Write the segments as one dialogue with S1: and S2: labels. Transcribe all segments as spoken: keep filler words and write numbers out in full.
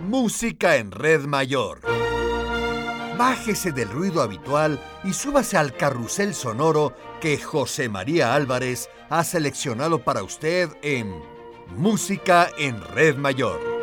S1: Música en Red Mayor. Bájese del ruido habitual y súbase al carrusel sonoro que José María Álvarez ha seleccionado para usted en Música en Red Mayor.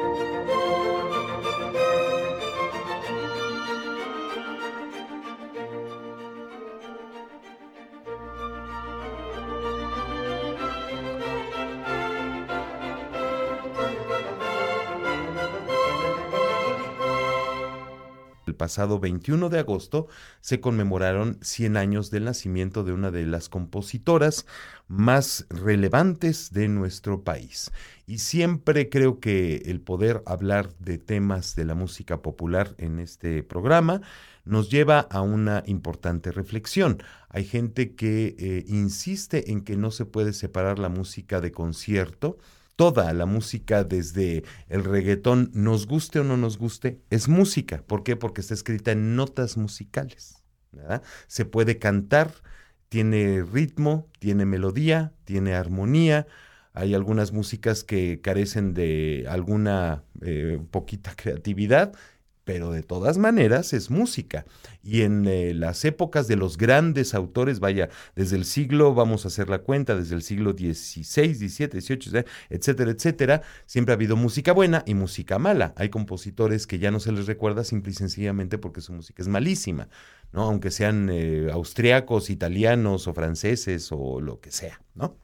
S2: El pasado veintiuno de agosto se conmemoraron cien años del nacimiento de una de las compositoras más relevantes de nuestro país. Y siempre creo que el poder hablar de temas de la música popular en este programa nos lleva a una importante reflexión. Hay gente que eh, insiste en que no se puede separar la música de concierto. Toda la música, desde el reggaetón, nos guste o no nos guste, es música. ¿Por qué? Porque está escrita en notas musicales, ¿verdad? Se puede cantar, tiene ritmo, tiene melodía, tiene armonía. Hay algunas músicas que carecen de alguna eh, poquita creatividad, pero de todas maneras es música. Y en eh, las épocas de los grandes autores, vaya, desde el siglo, vamos a hacer la cuenta, desde el siglo dieciséis, diecisiete, dieciocho, etcétera, etcétera, siempre ha habido música buena y música mala. Hay compositores que ya no se les recuerda simple y sencillamente porque su música es malísima, ¿no? Aunque sean eh, austriacos, italianos o franceses o lo que sea, ¿no?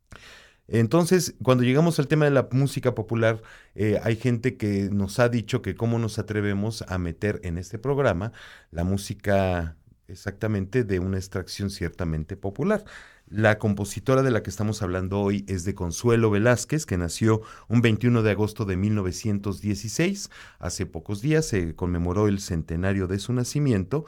S2: Entonces, cuando llegamos al tema de la música popular, eh, hay gente que nos ha dicho que cómo nos atrevemos a meter en este programa la música exactamente de una extracción ciertamente popular. La compositora de la que estamos hablando hoy es de Consuelo Velázquez, que nació un veintiuno de agosto de mil novecientos dieciséis. Hace pocos días se conmemoró el centenario de su nacimiento.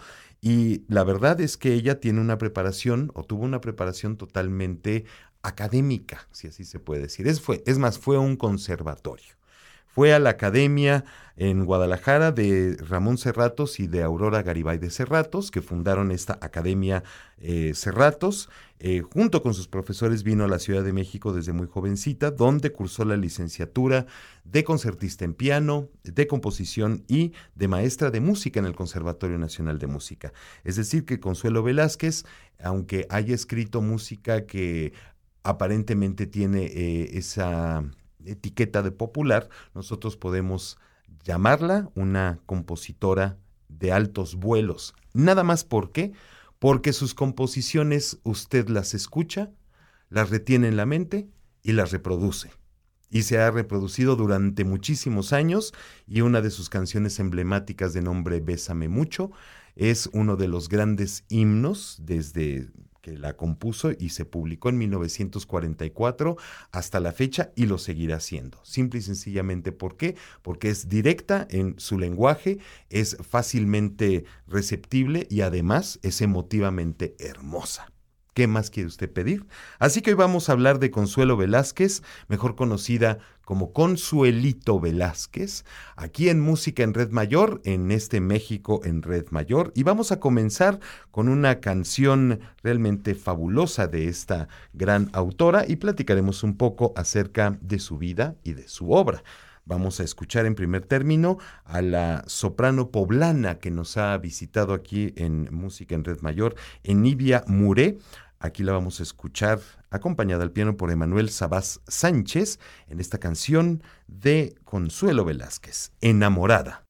S2: Y la verdad es que ella tiene una preparación, o tuvo una preparación totalmente académica, si así se puede decir. Es, fue, es más, fue un conservatorio. Fue a la academia en Guadalajara de Ramón Serratos y de Aurora Garibay de Serratos, que fundaron esta Academia eh, Serratos. Eh, junto con sus profesores vino a la Ciudad de México desde muy jovencita, donde cursó la licenciatura de concertista en piano, de composición y de maestra de música en el Conservatorio Nacional de Música. Es decir, que Consuelo Velázquez, aunque haya escrito música que aparentemente tiene eh, esa etiqueta de popular, nosotros podemos llamarla una compositora de altos vuelos. Nada más, ¿por qué? Porque sus composiciones usted las escucha, las retiene en la mente y las reproduce. Y se ha reproducido durante muchísimos años, y una de sus canciones emblemáticas de nombre Bésame Mucho es uno de los grandes himnos desde que la compuso y se publicó en mil novecientos cuarenta y cuatro hasta la fecha, y lo seguirá haciendo. Simple y sencillamente, ¿por qué? Porque es directa en su lenguaje, es fácilmente receptible y además es emotivamente hermosa. ¿Qué más quiere usted pedir? Así que hoy vamos a hablar de Consuelo Velázquez, mejor conocida como Consuelito Velázquez, aquí en Música en Red Mayor, en este México en Red Mayor. Y vamos a comenzar con una canción realmente fabulosa de esta gran autora y platicaremos un poco acerca de su vida y de su obra. Vamos a escuchar en primer término a la soprano poblana que nos ha visitado aquí en Música en Red Mayor, Enivia Muré. Aquí la vamos a escuchar acompañada al piano por Emanuel Sabás Sánchez en esta canción de Consuelo Velázquez, Enamorada.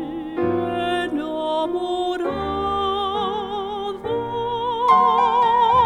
S3: Oh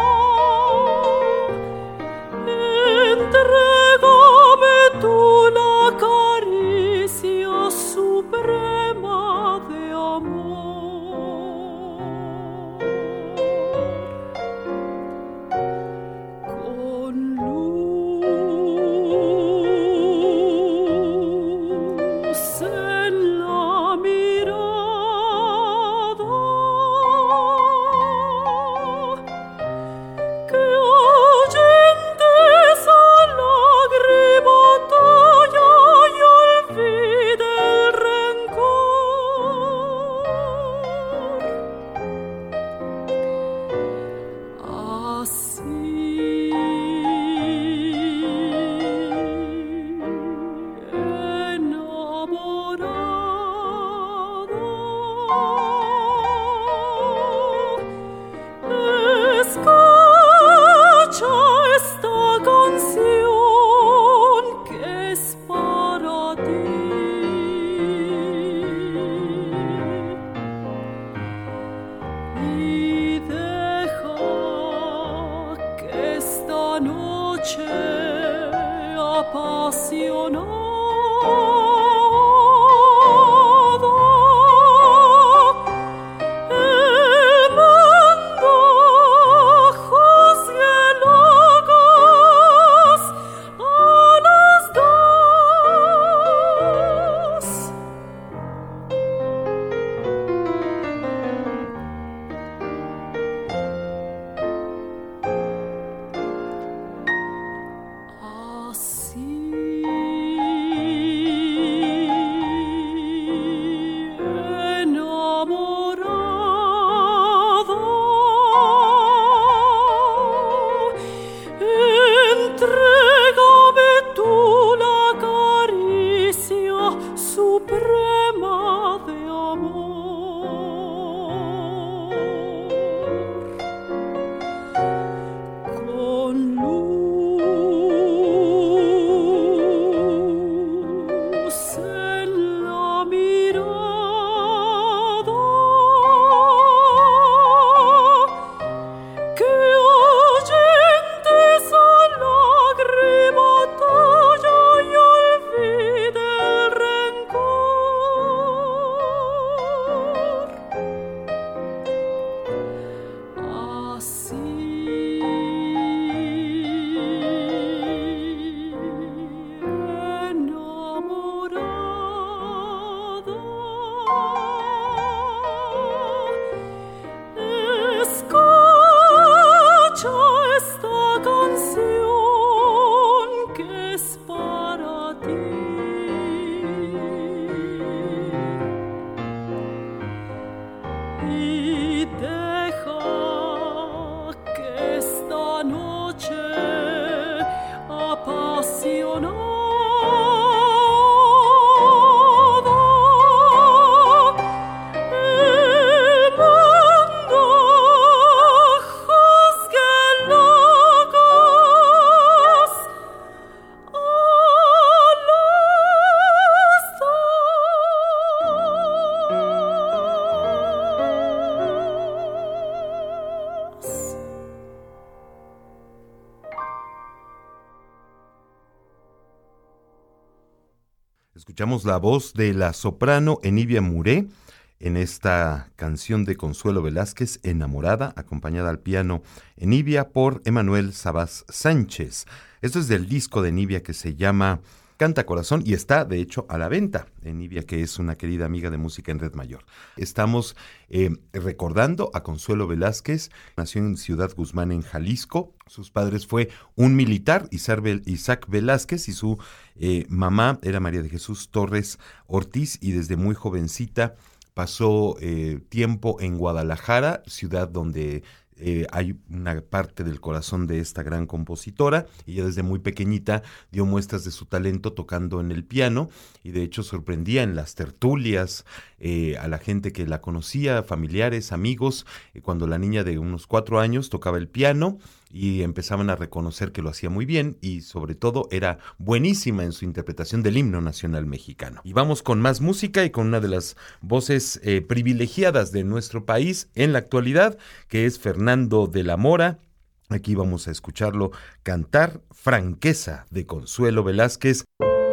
S2: Escuchamos la voz de la soprano Enivia Muré en esta canción de Consuelo Velázquez, Enamorada, acompañada al piano Enivia por Emanuel Sabas Sánchez. Esto es del disco de Enivia que se llama Canta Corazón y está, de hecho, a la venta. Enivia, que es una querida amiga de Música en Red Mayor. Estamos eh, recordando a Consuelo Velázquez. Nació en Ciudad Guzmán, en Jalisco. Sus padres fue un militar, Isaac Velázquez, y su eh, mamá era María de Jesús Torres Ortiz, y desde muy jovencita pasó eh, tiempo en Guadalajara, ciudad donde Eh, hay una parte del corazón de esta gran compositora. Ella desde muy pequeñita dio muestras de su talento tocando en el piano y de hecho sorprendía en las tertulias eh, a la gente que la conocía, familiares, amigos, eh, cuando la niña de unos cuatro años tocaba el piano y empezaban a reconocer que lo hacía muy bien y sobre todo era buenísima en su interpretación del himno nacional mexicano. Y vamos con más música y con una de las voces eh, privilegiadas de nuestro país en la actualidad, que es Fernando de la Mora. Aquí vamos a escucharlo cantar Franqueza de Consuelo Velázquez.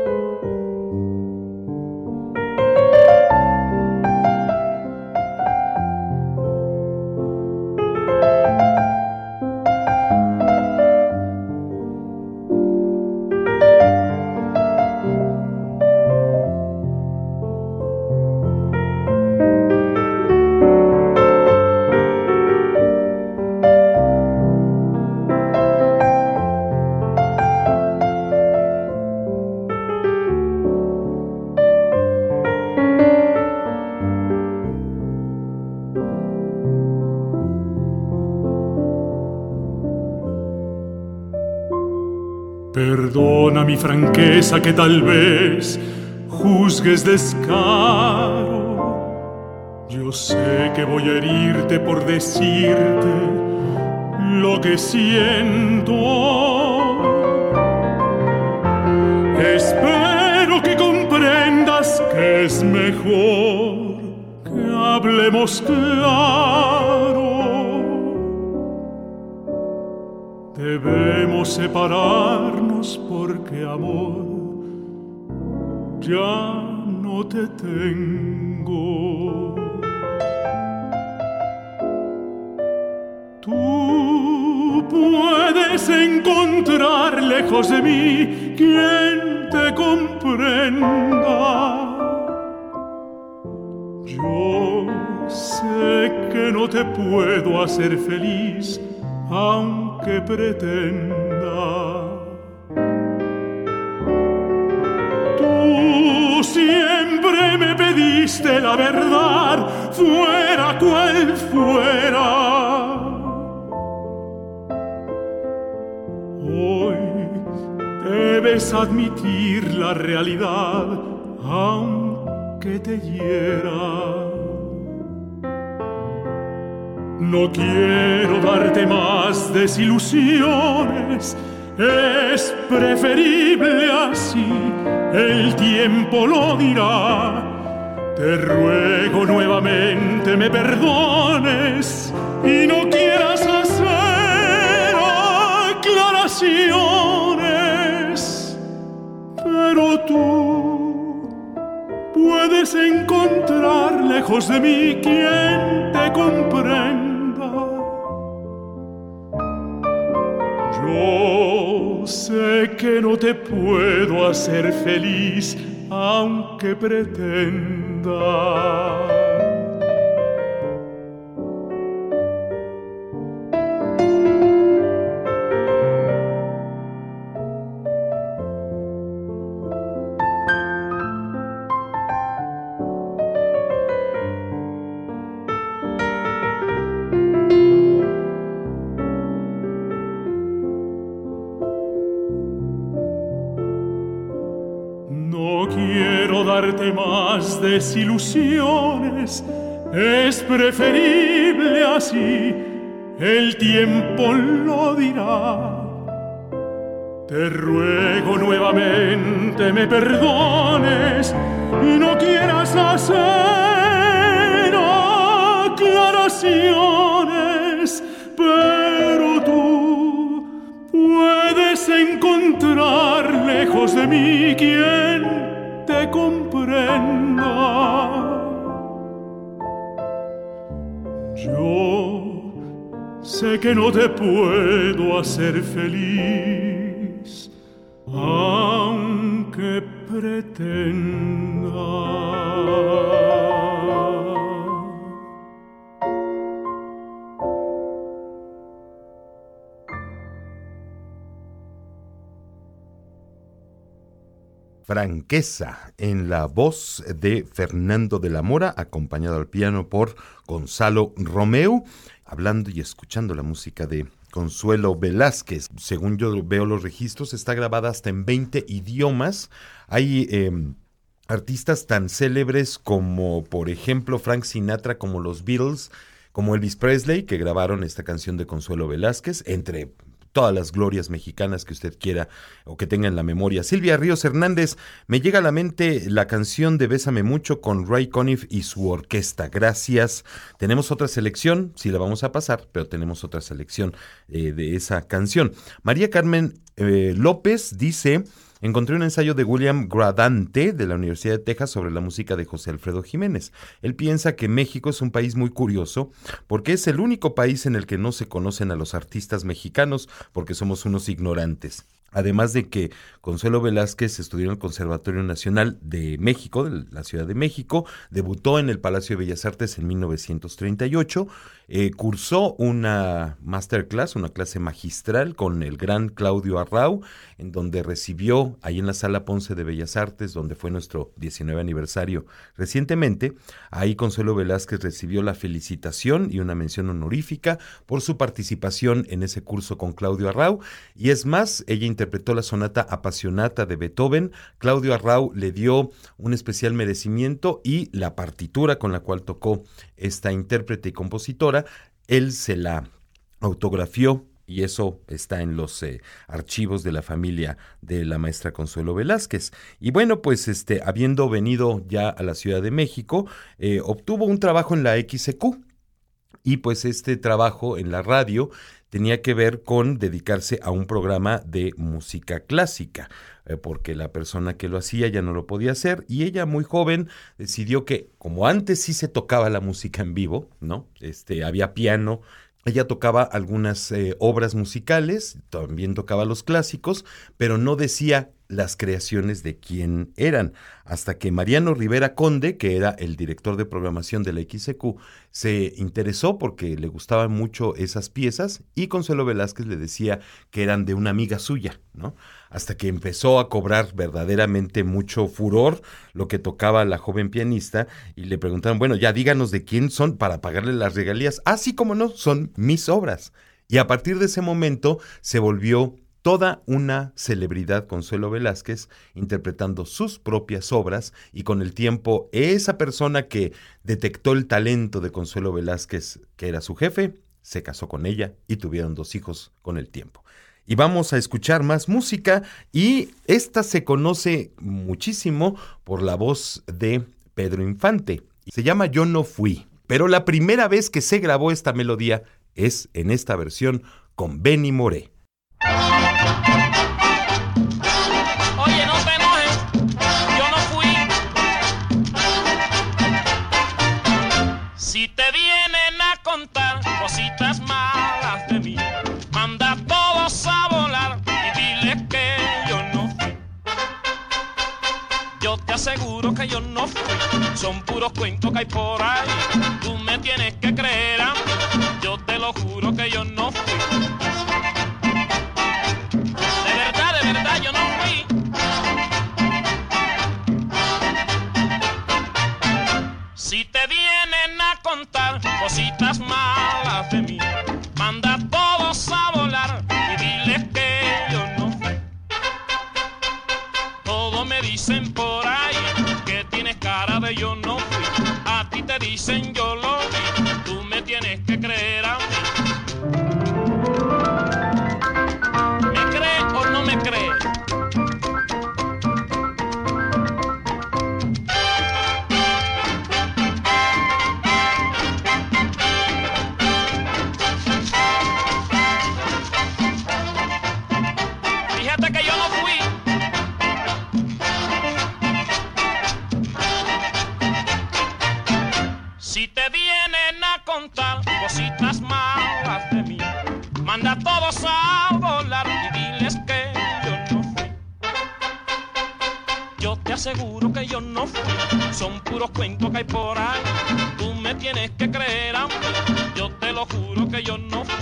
S3: Perdona mi franqueza que tal vez juzgues descaro. Yo sé que voy a herirte por decirte lo que siento. Espero que comprendas que es mejor que hablemos claro. Debemos separarnos porque, amor, ya no te tengo. Tú puedes encontrar lejos de mí quien te comprenda. Yo sé que no te puedo hacer feliz, aunque pretenda. Tú siempre me pediste la verdad, fuera cual fuera. Hoy debes admitir la realidad, aunque te hiera. No quiero darte más desilusiones, es preferible así, el tiempo lo dirá. Te ruego nuevamente me perdones y no quieras hacer aclaraciones. Pero tú puedes encontrar lejos de mí quien te comprenda. Yo sé que no te puedo hacer feliz, aunque pretenda. Más desilusiones, es preferible así, el tiempo lo dirá. Te ruego nuevamente me perdones y no quieras hacer aclaraciones, pero tú puedes encontrar lejos de mí quien te comprenda. Yo sé que no te puedo hacer feliz, aunque pretenda.
S2: Franqueza, en la voz de Fernando de la Mora, acompañado al piano por Gonzalo Romeu, hablando y escuchando la música de Consuelo Velázquez. Según yo veo los registros, está grabada hasta en veinte idiomas. Hay eh, artistas tan célebres como, por ejemplo, Frank Sinatra, como los Beatles, como Elvis Presley, que grabaron esta canción de Consuelo Velázquez, entre todas las glorias mexicanas que usted quiera o que tenga en la memoria. Silvia Ríos Hernández, me llega a la mente la canción de Bésame Mucho con Ray Conniff y su orquesta. Gracias. Tenemos otra selección, sí la vamos a pasar, pero tenemos otra selección eh, de esa canción. María Carmen eh, López dice: encontré un ensayo de William Gradante de la Universidad de Texas sobre la música de José Alfredo Jiménez. Él piensa que México es un país muy curioso porque es el único país en el que no se conocen a los artistas mexicanos porque somos unos ignorantes. Además de que Consuelo Velázquez estudió en el Conservatorio Nacional de México, de la Ciudad de México, debutó en el Palacio de Bellas Artes en mil novecientos treinta y ocho, eh, cursó una masterclass, una clase magistral con el gran Claudio Arrau, en donde recibió, ahí en la Sala Ponce de Bellas Artes, donde fue nuestro diecinueve aniversario recientemente, ahí Consuelo Velázquez recibió la felicitación y una mención honorífica por su participación en ese curso con Claudio Arrau, y es más, ella interpretó la sonata Apasionata de Beethoven. Claudio Arrau le dio un especial merecimiento y la partitura con la cual tocó esta intérprete y compositora, él se la autografió y eso está en los eh, archivos de la familia de la maestra Consuelo Velázquez. Y bueno, pues este, habiendo venido ya a la Ciudad de México, eh, obtuvo un trabajo en la X E Q. Y pues este trabajo en la radio tenía que ver con dedicarse a un programa de música clásica, eh, porque la persona que lo hacía ya no lo podía hacer, y ella, muy joven, decidió que, como antes sí se tocaba la música en vivo, ¿no? Este, había piano. Ella tocaba algunas eh, obras musicales, también tocaba los clásicos, pero no decía las creaciones de quién eran, hasta que Mariano Rivera Conde, que era el director de programación de la X C Q, se interesó porque le gustaban mucho esas piezas, y Consuelo Velázquez le decía que eran de una amiga suya, ¿no? Hasta que empezó a cobrar verdaderamente mucho furor lo que tocaba la joven pianista, y le preguntaron, bueno, ya díganos de quién son para pagarle las regalías. Ah, sí, cómo no, son mis obras. Y a partir de ese momento se volvió toda una celebridad Consuelo Velázquez, interpretando sus propias obras, y con el tiempo esa persona que detectó el talento de Consuelo Velázquez, que era su jefe, se casó con ella y tuvieron dos hijos con el tiempo. Y vamos a escuchar más música, y esta se conoce muchísimo por la voz de Pedro Infante. Se llama Yo no fui, pero la primera vez que se grabó esta melodía es en esta versión con Benny Moré.
S4: Oye, no te enojes, yo no fui. Si te vienen a contar cositas malas de mí, manda a todos a volar y dile que yo no fui. Yo te aseguro que yo no fui, son puros cuentos que hay por ahí. Tú me tienes que creer a mí, yo te lo juro que yo no fui. Yo no fui. Si te vienen a contar cositas malas de mí, manda a todos a volar y diles que yo no fui. Todos me dicen por ahí que tienes cara de yo no fui. A ti te dicen yo lo vi, tú me tienes que creer a mí. ¿Me crees o no me crees? Que yo no fui. Si te vienen a contar cositas malas de mí, manda a todos a volar y diles que yo no fui. Yo te aseguro que yo no fui, son puros cuentos que hay por ahí. Tú me tienes que creer a mí, yo te lo juro que yo no fui.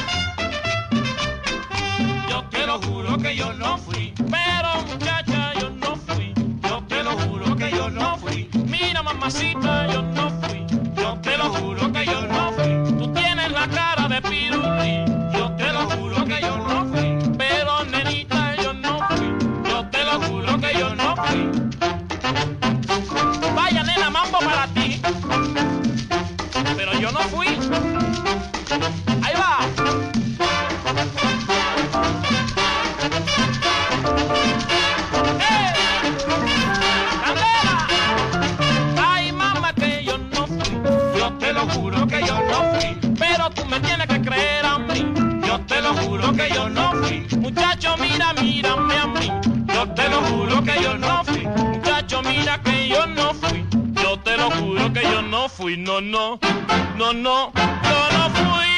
S4: Yo te lo juro que yo no fui, pero muchacha yo no fui. Yo te lo juro que yo no fui. Mira mamacita yo no fui. Yo te lo juro que yo no fui. Tú tienes la cara de pirulí. Yo te lo juro que yo no fui, pero nenita yo no fui. Yo te lo juro que yo no fui. Vaya nena, mambo para ti, pero yo no fui. Ahí va. Que yo no fui, pero tú me tienes que creer a mí. Yo te lo juro que yo no fui. Muchacho, mira, mírame a mí. Yo te lo juro que yo no fui. Muchacho, mira que yo no fui. Yo te lo juro que yo no fui. No, no, no, no, yo no fui.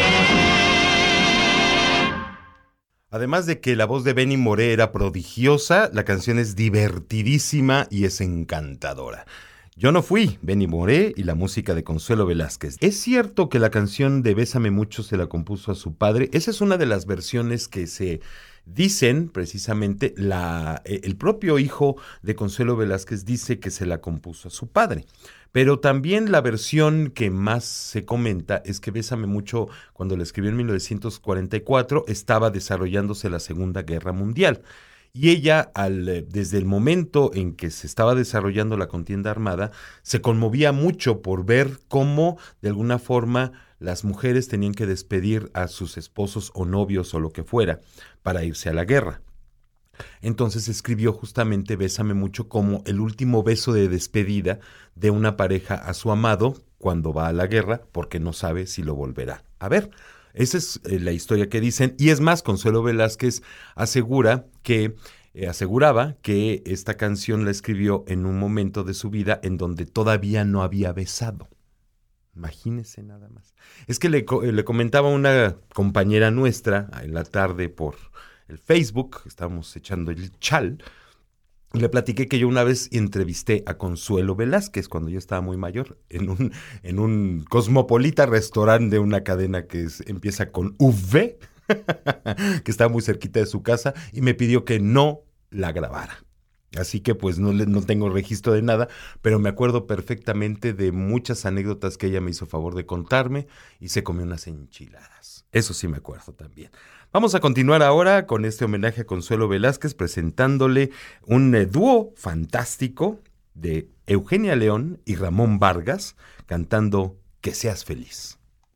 S2: Además de que la voz de Benny Moré era prodigiosa, la canción es divertidísima y es encantadora. Yo no fui, Benny Moré y la música de Consuelo Velázquez. Es cierto que la canción de Bésame Mucho se la compuso a su padre. Esa es una de las versiones que se dicen, precisamente, la, el propio hijo de Consuelo Velázquez dice que se la compuso a su padre. Pero también la versión que más se comenta es que Bésame Mucho, cuando la escribió en mil novecientos cuarenta y cuatro, estaba desarrollándose la Segunda Guerra Mundial. Y ella, al, desde el momento en que se estaba desarrollando la contienda armada, se conmovía mucho por ver cómo, de alguna forma, las mujeres tenían que despedir a sus esposos o novios o lo que fuera para irse a la guerra. Entonces escribió justamente Bésame Mucho como el último beso de despedida de una pareja a su amado, cuando va a la guerra porque no sabe si lo volverá a ver. Esa es eh, la historia que dicen. Y es más, Consuelo Velázquez asegura que, eh, aseguraba que esta canción la escribió en un momento de su vida en donde todavía no había besado. Imagínese nada más. Es que le, le comentaba a una compañera nuestra en la tarde por el Facebook, estábamos echando el chal, y le platiqué que yo una vez entrevisté a Consuelo Velázquez cuando yo estaba muy mayor en un, en un cosmopolita restaurante de una cadena que es, empieza con V, que estaba muy cerquita de su casa, y me pidió que no la grabara. Así que pues no, le, no tengo registro de nada, pero me acuerdo perfectamente de muchas anécdotas que ella me hizo favor de contarme y se comió unas enchiladas. Eso sí me acuerdo también. Vamos a continuar ahora con este homenaje a Consuelo Velázquez presentándole un eh, dúo fantástico de Eugenia León y Ramón Vargas cantando Que seas feliz.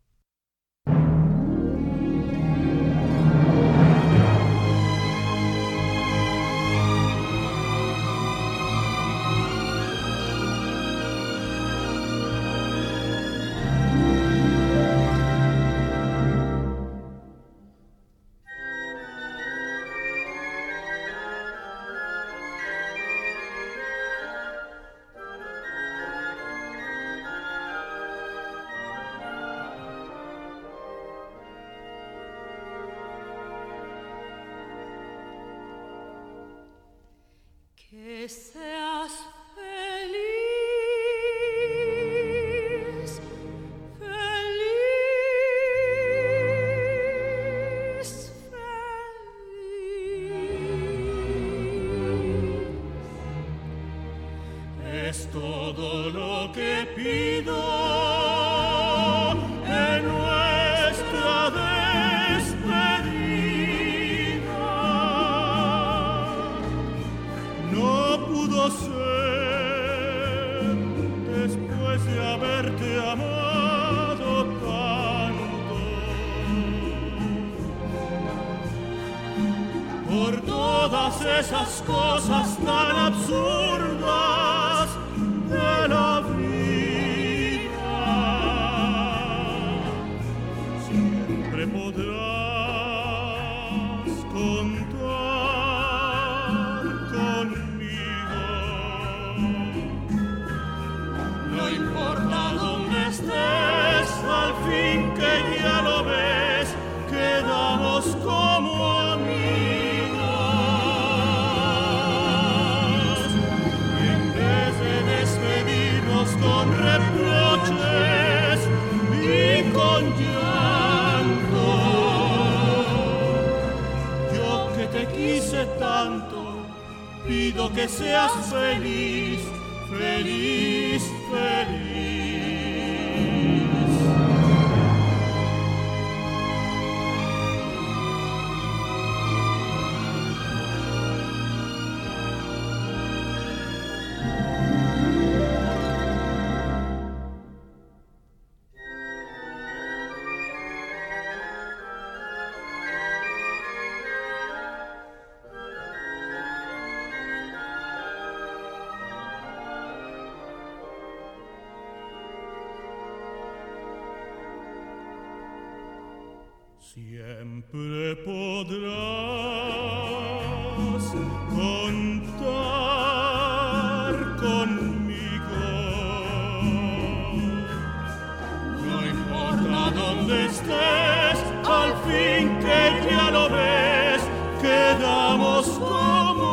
S5: Que seas feliz, feliz, feliz. Es todo lo que pido en nuestra despedida. No pudo ser después de haberte amado tanto. Por todas esas cosas tan absurdas de la vida, siempre podrás contar conmigo. No importa dónde estés, al fin que ya lo ves, quedamos como amigos. Y en vez de despedirnos con reproches y con llanto, yo que te quise tanto, pido que seas feliz, feliz, feliz. Siempre podrás contar conmigo. No importa dónde estés, al fin que ya lo ves, quedamos como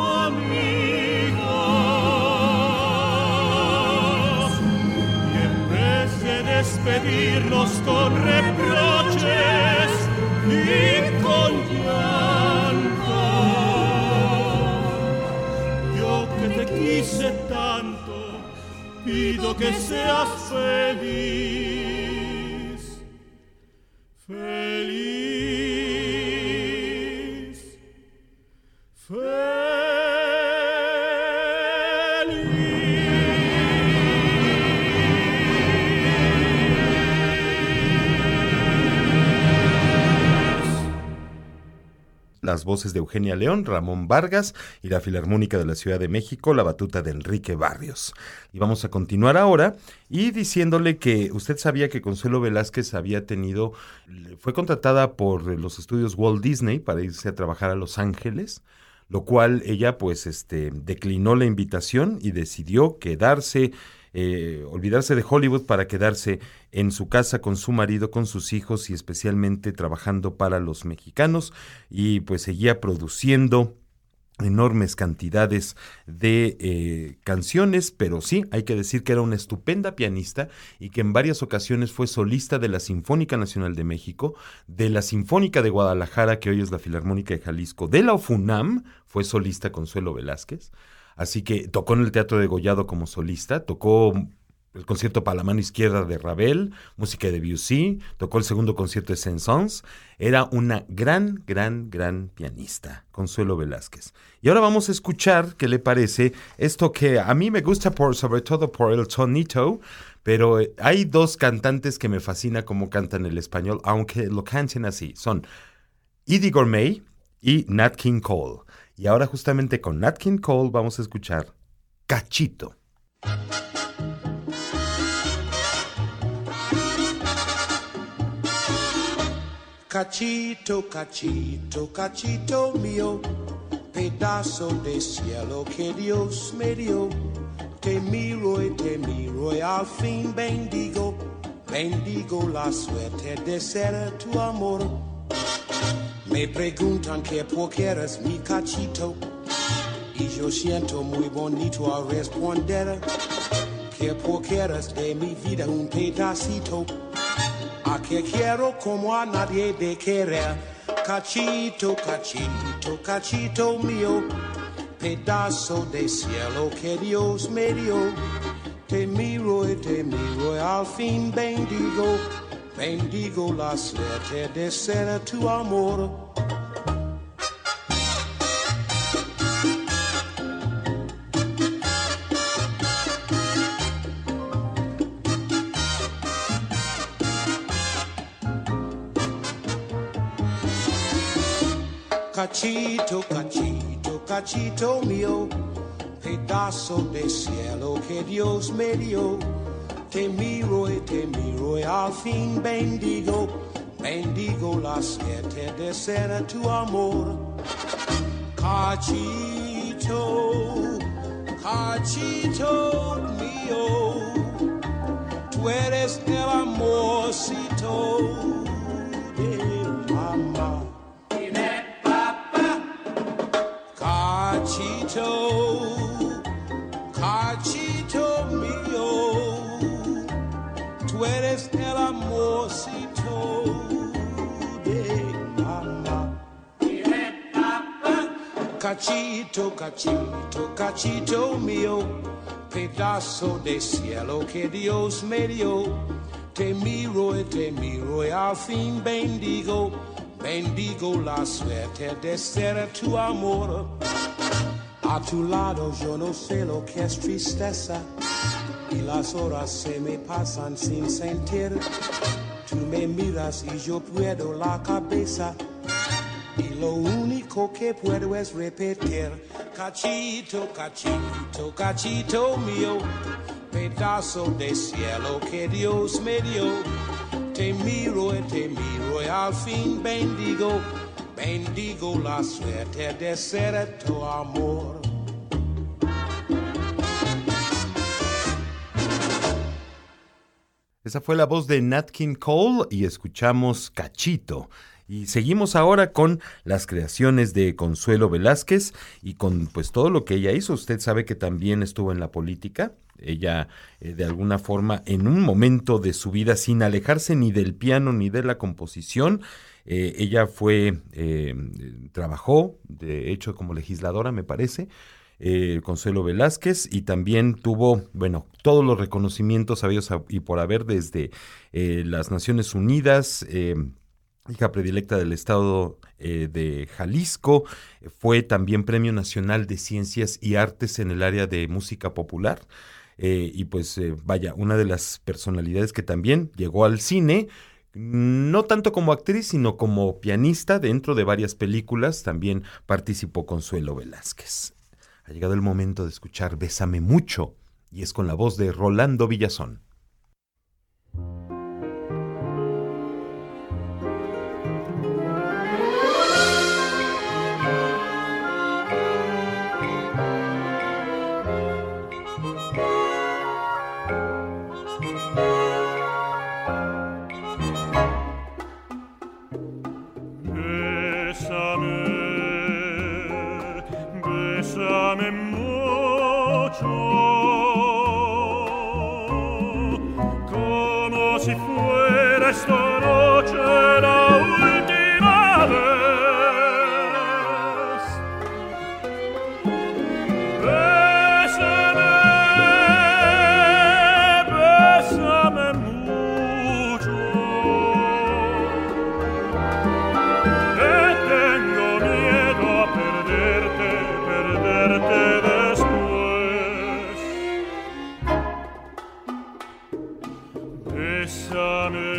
S5: amigos. Y en vez de despedirnos con reproches y con llanto, yo que te quise tanto, pido que seas feliz, feliz, feliz.
S2: las voces de Eugenia León, Ramón Vargas y la Filarmónica de la Ciudad de México, la batuta de Enrique Barrios. Y vamos a continuar ahora y diciéndole que usted sabía que Consuelo Velázquez había tenido, fue contratada por los estudios Walt Disney para irse a trabajar a Los Ángeles, lo cual ella pues este, declinó la invitación y decidió quedarse, eh, olvidarse de Hollywood para quedarse en su casa con su marido, con sus hijos y especialmente trabajando para los mexicanos, y pues seguía produciendo enormes cantidades de eh, canciones, pero sí, hay que decir que era una estupenda pianista y que en varias ocasiones fue solista de la Sinfónica Nacional de México, de la Sinfónica de Guadalajara, que hoy es la Filarmónica de Jalisco, de la UFUNAM, fue solista Consuelo Velázquez, así que tocó en el Teatro de Degollado como solista, tocó el concierto para la mano izquierda de Ravel, música de Debussy, tocó el segundo concierto de Saint-Saëns. Era una gran, gran, gran pianista, Consuelo Velázquez. Y ahora vamos a escuchar qué le parece esto que a mí me gusta por, sobre todo por el tonito, pero hay dos cantantes que me fascina cómo cantan el español, aunque lo canten así. Son Eddie Gourmet y Nat King Cole. Y ahora justamente con Nat King Cole vamos a escuchar Cachito.
S6: Cachito, cachito, cachito mío, pedazo de cielo que Dios me dio. Te miro y te miro y al fin bendigo, bendigo la suerte de ser tu amor. Me preguntan que por qué eres mi cachito, y yo siento muy bonito al responder que por qué eres de mi vida un pedacito. A que quiero como a nadie de querer. Cachito, cachito, cachito mío, pedazo de cielo que Dios me dio. Te miro y te miro y al fin bendigo, bendigo la suerte de ser tu amor. Cachito, cachito, cachito mío, pedazo de cielo que Dios me dio. Te miro y te miro y al fin bendigo, bendigo la suerte de ser tu amor. Cachito, cachito mío, tú eres el amorcito de mamá. Cachito, cachito mío, tú eres el amorcito de mamá. Cachito, cachito, cachito mío, pedazo de cielo que Dios me dio. Te miro y te miro y al fin bendigo, bendigo la suerte de ser tu amor. A tu lado yo no sé lo que es tristeza y las horas se me pasan sin sentir. Tú me miras y yo pierdo la cabeza y lo único que puedo es repetir. Cachito, cachito, cachito mío, pedazo de cielo que Dios me dio. Te miro y te miro y al fin bendigo, bendigo la suerte de ser tu amor.
S2: Esa fue la voz de Nat King Cole y escuchamos Cachito. Y seguimos ahora con las creaciones de Consuelo Velázquez y con pues todo lo que ella hizo. Usted sabe que también estuvo en la política. Ella eh, de alguna forma en un momento de su vida, sin alejarse ni del piano ni de la composición, eh, ella fue, eh, trabajó de hecho como legisladora, me parece, eh, Consuelo Velázquez, y también tuvo, bueno, todos los reconocimientos sabidos y por haber desde eh, las Naciones Unidas, eh, hija predilecta del estado eh, de Jalisco, fue también Premio Nacional de Ciencias y Artes en el área de música popular. Eh, y pues eh, vaya, una de las personalidades que también llegó al cine no tanto como actriz, sino como pianista dentro de varias películas. También participó Consuelo Velázquez. Ha llegado el momento de escuchar Bésame Mucho, y es con la voz de Rolando Villazón.
S3: Bésame mucho, como si fuera esta noche la última vez. Bésame, bésame mucho, que tengo miedo a perderte. Después, bésame,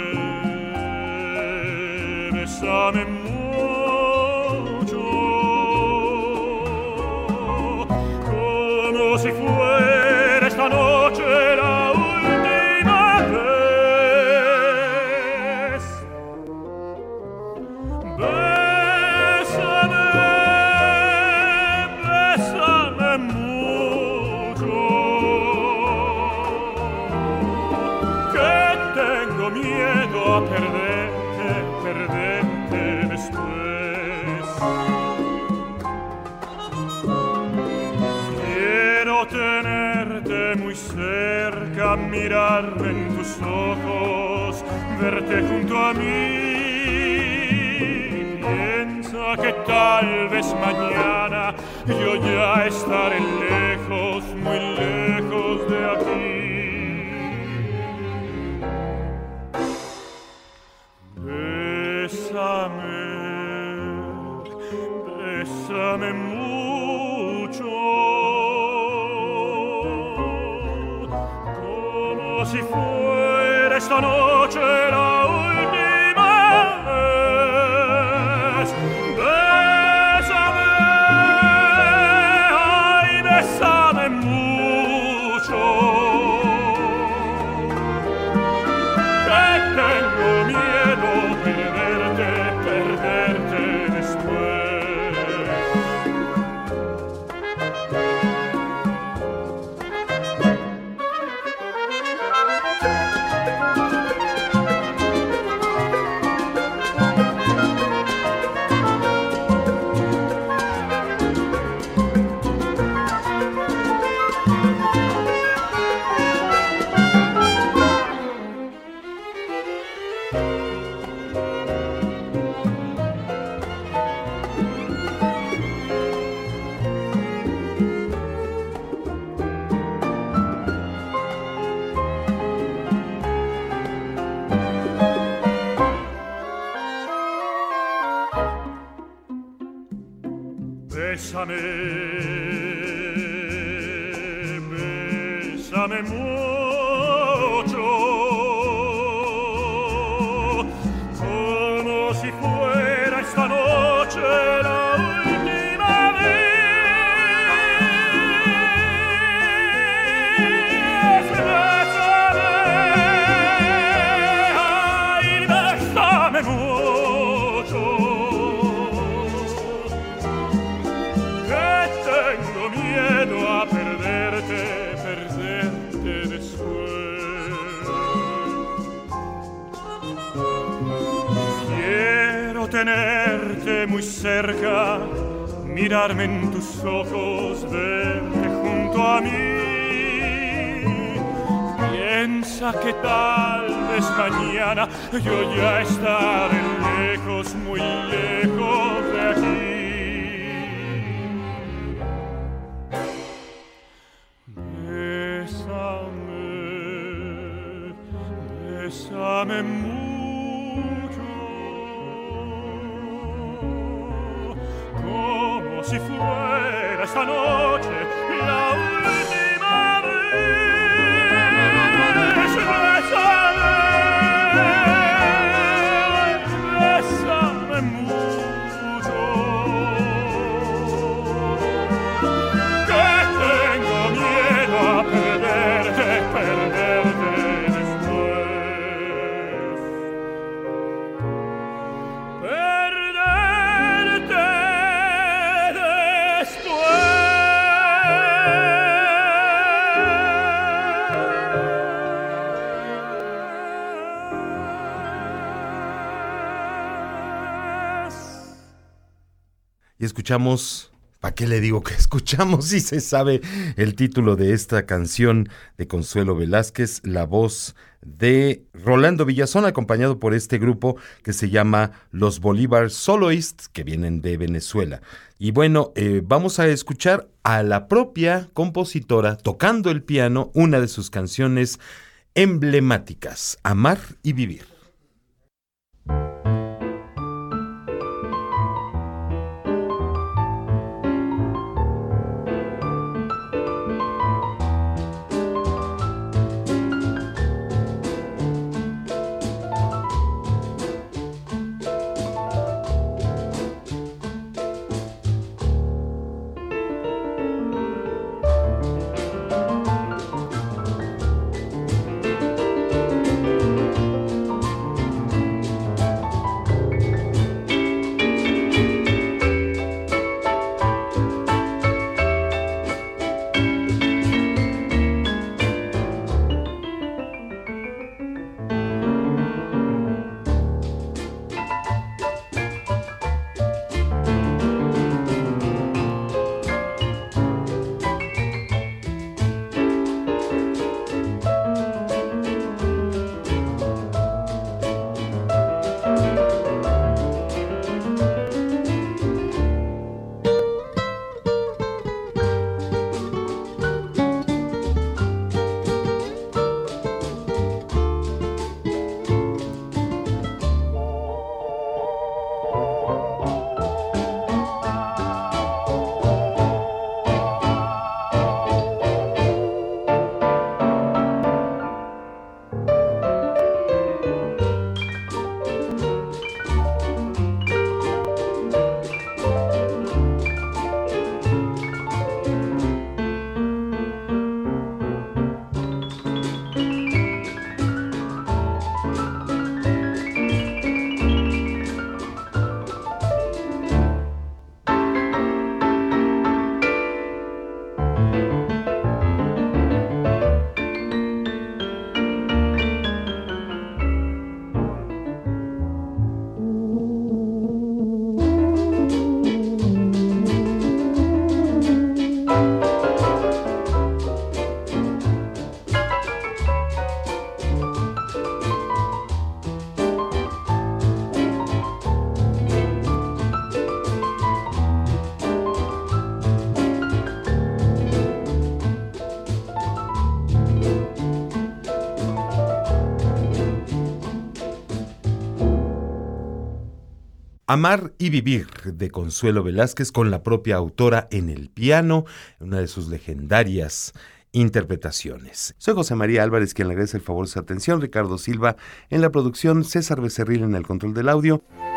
S3: bésame mucho, como si fuera esta noche la última vez. Bésame, miedo a perderte, perderte después. Quiero tenerte muy cerca, mirarme en tus ojos, verte junto a mí. Piensa que tal vez mañana yo ya estaré lejos, muy lejos de aquí. Bésame, bésame mucho, como si fuera esta noche la última vez. Bésame, ay, bésame mucho, que tengo miedo perderte, perderte después. Bésame, bésame mucho, como si fuera esta noche la última vez. Bésame, ay, bésame mucho, tengo miedo a perderte, perderte después. Quiero tenerte muy cerca, mirarme en tus ojos, verte junto a mí. Piensa que tal vez mañana yo ya estaré lejos, muy lejos de aquí. Bésame mucho, como si fuera esta noche la última vez. Bésame,
S2: y escuchamos... ¿Para qué le digo que escuchamos si se sabe el título de esta canción de Consuelo Velázquez, la voz de Rolando Villazón, acompañado por este grupo que se llama Los Bolívar Soloists, que vienen de Venezuela? Y bueno, eh, vamos a escuchar a la propia compositora tocando el piano, una de sus canciones emblemáticas, Amar y Vivir. Amar y Vivir, de Consuelo Velázquez, con la propia autora en el piano, una de sus legendarias interpretaciones. Soy José María Álvarez, quien le agradece el favor de su atención, Ricardo Silva en la producción, César Becerril en el control del audio.